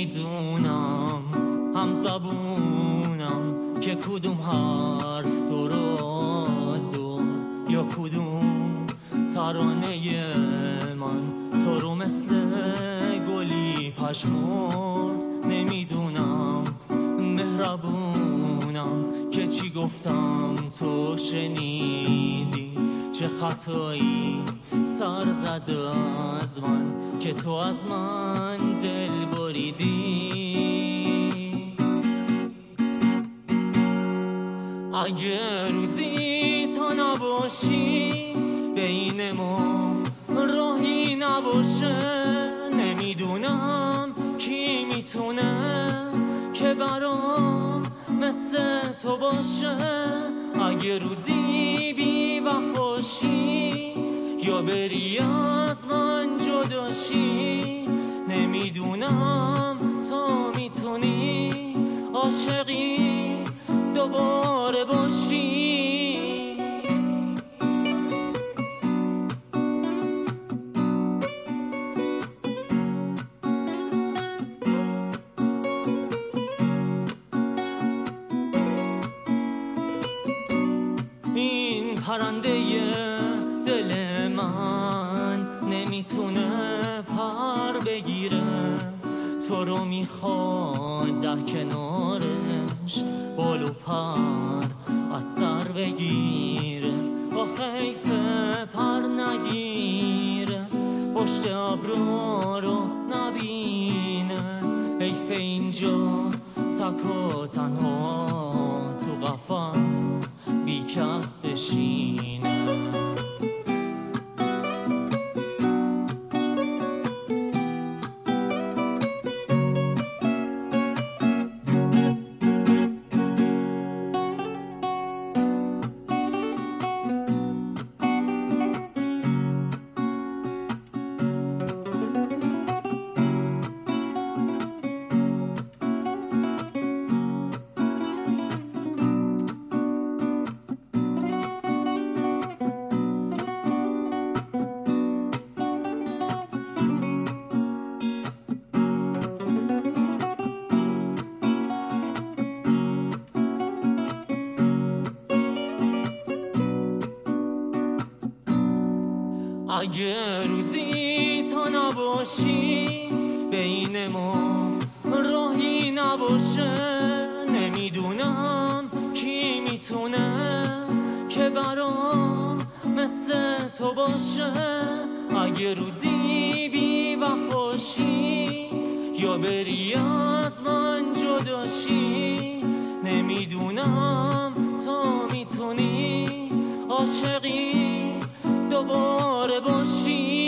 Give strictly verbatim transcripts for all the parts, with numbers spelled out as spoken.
نمیدونم هم زبونم که کدوم حرف تو رو زد یا کدوم ترانه من تو رو مثل گلی پشمرد. نمیدونم مهربونم که چی گفتم تو شنیدی، چه خطایی سر زده از من که تو از من دل بریدی. اگه روزی تو نباشی بین ما راهی نباشه، نمیدونم کی میتونه که برام مثل تو باشه. اگه روزی بی وفاشی یا بری از من جداشی، نمیدونم تو میتونی عاشقی دوباره باشی. این پرنده دل من نمیتونه پر بگیره، تو رو میخواد در کنارش بال و پر از سر بگیره. با خیفه پر نگیره، پشت ابرو رو نبینه. حیف اینجا تک و تنها تو قفس بی کس بشینه. اگه روزی تو نباشی بین ما راهی نباشه، نمیدونم کی میتونه که برام مثل تو باشه. اگه روزی بی وفاشی یا بری از من جداشی، نمیدونم تو میتونی عاشقی دوباره باشی.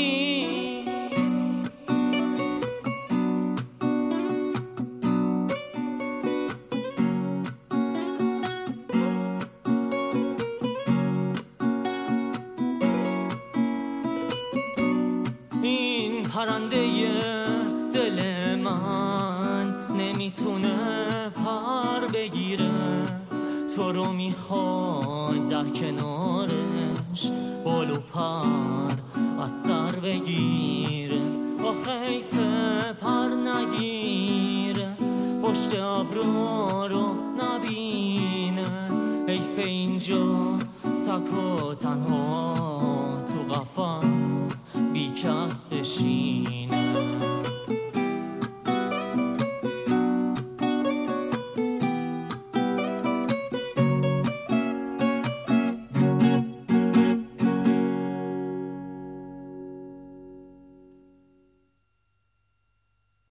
این پرنده دل من نمیتونه پر بگیره، تو رو میخواد در کنارش بال و پر از سر بگیره. با خیفه پر نگیره، پشت ابرو رو نبینه. حیف اینجا تک و تنها تو قفس بی کس بشین.